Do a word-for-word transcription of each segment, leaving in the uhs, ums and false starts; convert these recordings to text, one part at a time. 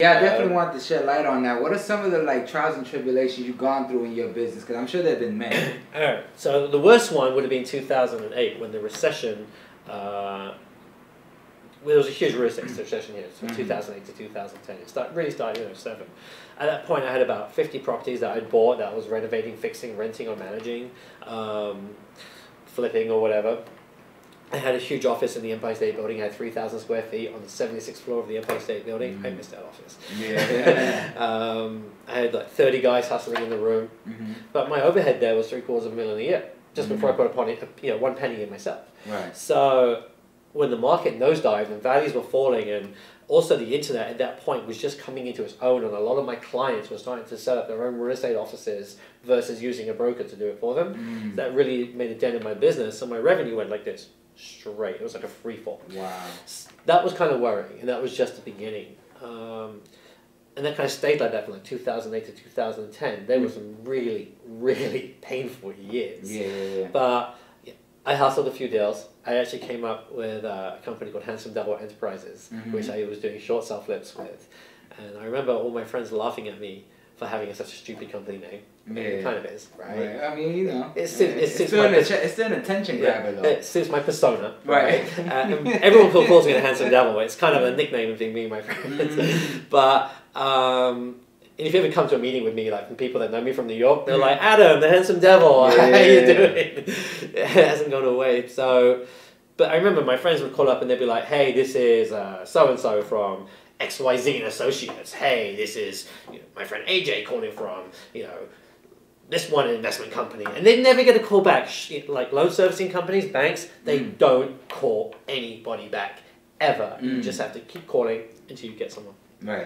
Yeah, I definitely want to shed light on that. What are some of the like trials and tribulations you've gone through in your business? Because I'm sure there have been many. All right. So the worst one would have been two thousand eight when the recession. Uh, well, there was a huge real estate recession here, so mm-hmm. two thousand eight to two thousand ten. It start, really started in oh seven. At that point, I had about fifty properties that I'd bought that I was renovating, fixing, renting, or managing, um, flipping, or whatever. I had a huge office in the Empire State Building. I had three thousand square feet on the seventy-sixth floor of the Empire State Building. Mm-hmm. I missed that office. Yeah. um, I had like thirty guys hustling in the room. Mm-hmm. But my overhead there was three quarters of a million a year, just mm-hmm. before I put a penny, you know, one penny in myself. Right. So when the market nosedived and values were falling, and also the internet at that point was just coming into its own, and a lot of my clients were starting to set up their own real estate offices versus using a broker to do it for them. Mm. That really made a dent in my business, so my revenue went like this. Straight. It was like a free fall. Wow. That was kind of worrying, and that was just the beginning. Um, and that kind of stayed like that from like two thousand eight to two thousand ten. There were some really, really painful years. Yeah, yeah, yeah. But yeah, I hustled a few deals. I actually came up with uh, a company called Handsome Devil Enterprises, mm-hmm. which I was doing short sell flips with. And I remember all my friends laughing at me for having such a stupid company name. Yeah, it kind of is, right? right? I mean, you know, it's still, it's, it's, still, an, it's still an attention grabber, yeah, though. It suits my persona, right? right? uh, everyone calls me the Handsome Devil. It's kind of a nickname of me and my friends. Mm-hmm. But um, if you ever come to a meeting with me, like from people that know me from New York, they're like, Adam, the Handsome Devil. Yeah. How you doing? It hasn't gone away. So, but I remember my friends would call up and they'd be like, hey, this is uh, so and so from X Y Z and Associates. Hey, this is you know, my friend A J calling from you know. this one investment company, and they never get a call back. Like loan servicing companies, banks, they mm. don't call anybody back ever. Mm. You just have to keep calling until you get someone. Right.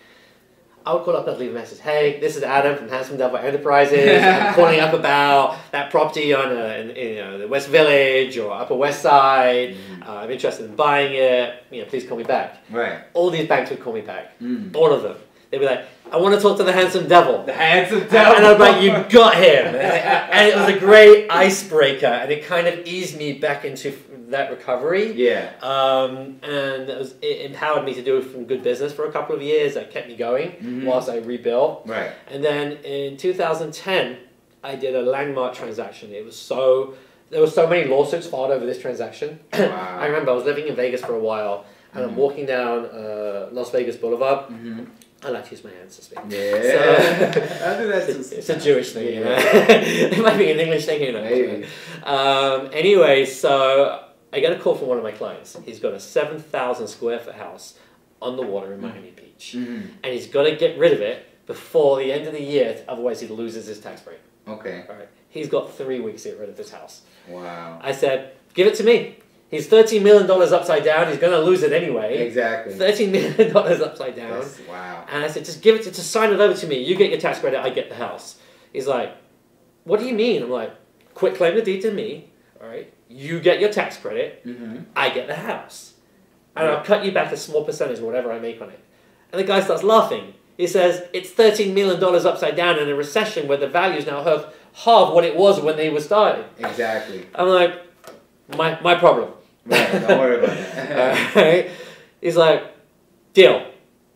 I would call up and leave a message. Hey, this is Adam from Handsome Devil Enterprises. I'm calling up about that property on uh, in, in you know, the West Village or Upper West Side. Mm. Uh, I'm interested in buying it. You know, please call me back. Right. All these banks would call me back. Mm. All of them. They'd be like, I want to talk to the Handsome Devil. The Handsome Devil. And I'm like, you got him. And it was a great icebreaker, and it kind of eased me back into that recovery. Yeah. Um, and it, was, it empowered me to do some good business for a couple of years. That kept me going mm-hmm. whilst I rebuilt. Right. And then in two thousand ten, I did a landmark transaction. It was so, there were so many lawsuits filed over this transaction. Wow. I remember I was living in Vegas for a while, and mm-hmm. I'm walking down uh, Las Vegas Boulevard. Mm-hmm. I like to use my hands to speak. Yeah. So, I do that it's, it's a Jewish thing, you know. It might be an English thing, you know. Maybe. Um, anyway, so I get a call from one of my clients. He's got a seven thousand square foot house on the water in Miami mm. Beach. Mm-hmm. And he's got to get rid of it before the end of the year, otherwise he loses his tax break. Okay. All right. He's got three weeks to get rid of this house. Wow. I said, give it to me. He's thirteen million dollars upside down. He's going to lose it anyway. Exactly. thirteen million dollars upside down. Yes, wow. And I said, just give it to, just sign it over to me. You get your tax credit, I get the house. He's like, what do you mean? I'm like, quit claim the deed to me. All right. You get your tax credit. Mm-hmm. I get the house. And I'll cut you back a small percentage of whatever I make on it. And the guy starts laughing. He says, it's thirteen million dollars upside down in a recession where the value is now half, half what it was when they were starting. Exactly. I'm like, my my problem. Right, don't worry about that. Alright. He's like, deal.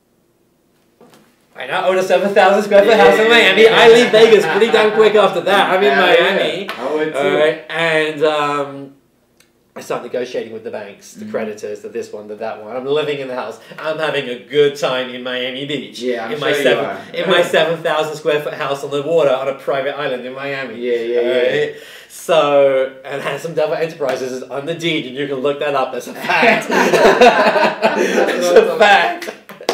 I now own a seven thousand square foot yeah, house in Miami. Yeah. I leave Vegas pretty damn quick after that. I'm in yeah, Miami. Yeah. I would too. Alright, and um, I start negotiating with the banks, the mm-hmm. creditors, the this one, the that one. I'm living in the house. I'm having a good time in Miami Beach. Yeah, I'm in sure my you seven, are. in my seven thousand square foot house on the water on a private island in Miami. Yeah, yeah, yeah. Right? So, and Handsome Devil Enterprises is on the deed, and you can look that up. That's a fact. That's a fact.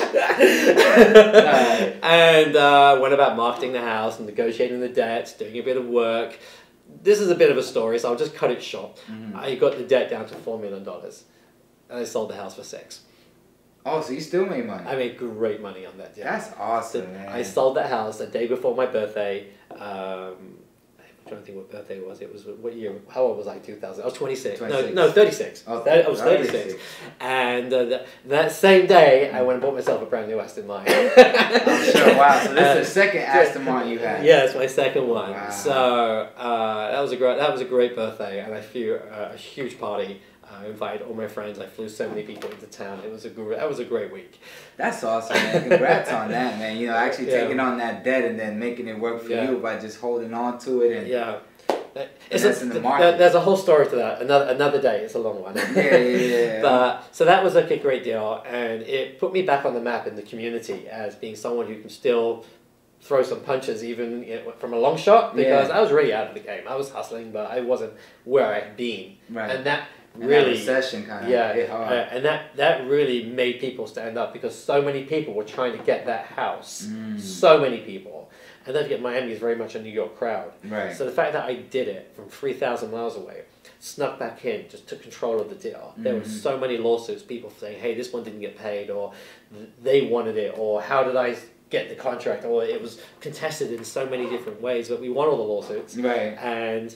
And uh, went about marketing the house and negotiating the debts, doing a bit of work. This is a bit of a story, so I'll just cut it short. Mm-hmm. I got the debt down to four million dollars, and I sold the house for six. Oh, so you still made money? I made great money on that deal. That's awesome, so man. I sold that house the day before my birthday. Um, I'm trying to think what birthday it was. It was what year? How old was I? two thousand. I was twenty-six. twenty-six. No, no, thirty-six. Oh, I was thirty-six. thirty-six. And uh, th- that same day, I went and bought myself a brand new Aston Martin. I'm sure. Wow. So this uh, is the second Aston Martin you had. Yeah, it's my second one. Wow. So uh, that was a great. That was a great birthday, and I threw uh, a huge party I invited all my friends. I flew so many people into town. It was a gr- that was a great week. That's awesome, man. Congrats on that, man. You know, actually Yeah. taking on that debt and then making it work for Yeah. you by just holding on to it and Yeah. It's It's a, in the th- market. there's a whole story to that. Another another day. It's a long one. yeah, yeah, yeah. But so that was like a great deal, and it put me back on the map in the community as being someone who can still throw some punches, even you know, from a long shot. Because Yeah. I was really out of the game. I was hustling, but I wasn't where I had been, Right. and that And really that recession kind of yeah, hit hard. uh, and that that really made people stand up because so many people were trying to get that house. Mm. So many people, and don't forget Miami is very much a New York crowd. Right. So the fact that I did it from three thousand miles away, snuck back in, just took control of the deal. There were Mhm. so many lawsuits, people saying, "Hey, this one didn't get paid," or "They wanted it," or "How did I get the contract?" Or it was contested in so many different ways, but we won all the lawsuits, Right. and.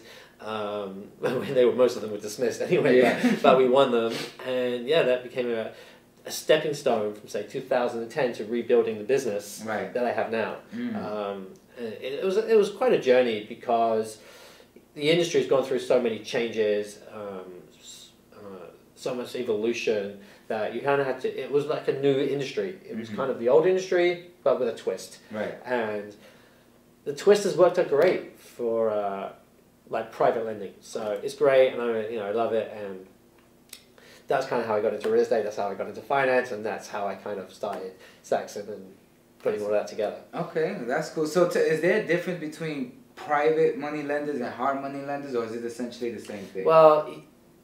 Um, they were most of them were dismissed anyway, Yeah. but, but we won them, and yeah, that became a, a stepping stone from say two thousand ten to rebuilding the business Right. that I have now. Mm. Um, and it, it was it was quite a journey because the industry has gone through so many changes, um, s- uh, so much evolution that you kind of had to. It was like a new industry. It was Mhm. kind of the old industry, but with a twist. Right. And the twist has worked out great for uh, like private lending. So it's great, and I you know I love it, and that's kind of how I got into real estate. That's how I got into finance, and that's how I kind of started Saxon and putting all that together. Okay, that's cool. So, t- is there a difference between private money lenders and hard money lenders, or is it essentially the same thing? Well, it-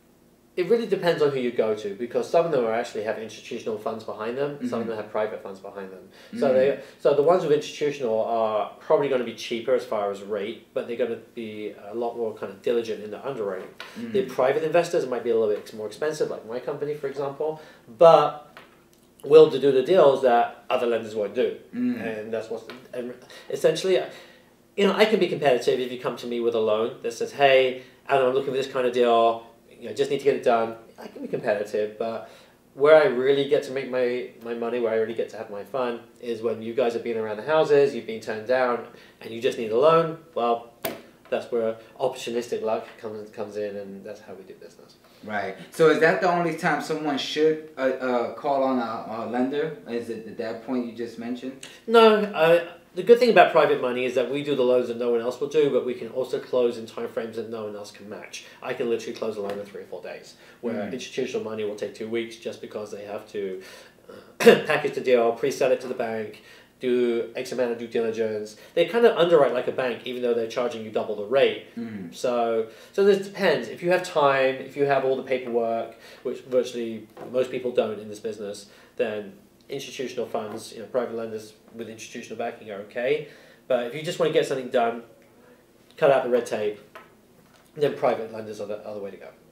it really depends on who you go to because some of them are actually have institutional funds behind them. Some of Mhm. them have private funds behind them. So Mhm. they so the ones with institutional are probably going to be cheaper as far as rate, but they're going to be a lot more kind of diligent in their underwriting. Mm. The private investors might be a little bit more expensive, like my company, for example, but will to do the deals that other lenders won't do, Mm. and that's what's and essentially, you know, I can be competitive if you come to me with a loan that says, "Hey, Adam, I'm looking for this kind of deal. You know, just need to get it done." I can be competitive, but where I really get to make my, my money, where I really get to have my fun, is when you guys have been around the houses, you've been turned down, and you just need a loan. Well, that's where opportunistic luck comes comes in, and that's how we do business. Right. So, is that the only time someone should uh, uh, call on a, a lender? Is it at that point you just mentioned? No, I, the good thing about private money is that we do the loans that no one else will do, but we can also close in time frames that no one else can match. I can literally close a loan in three or four days, where Mm. institutional money will take two weeks just because they have to uh, package the deal, pre-sell it to the bank, do X amount of due diligence. They kind of underwrite like a bank, even though they're charging you double the rate. Mm. So, so this depends. If you have time, if you have all the paperwork, which virtually most people don't in this business, then institutional funds, you know, private lenders with institutional backing are okay. But if you just want to get something done, cut out the red tape, then private lenders are the other way to go.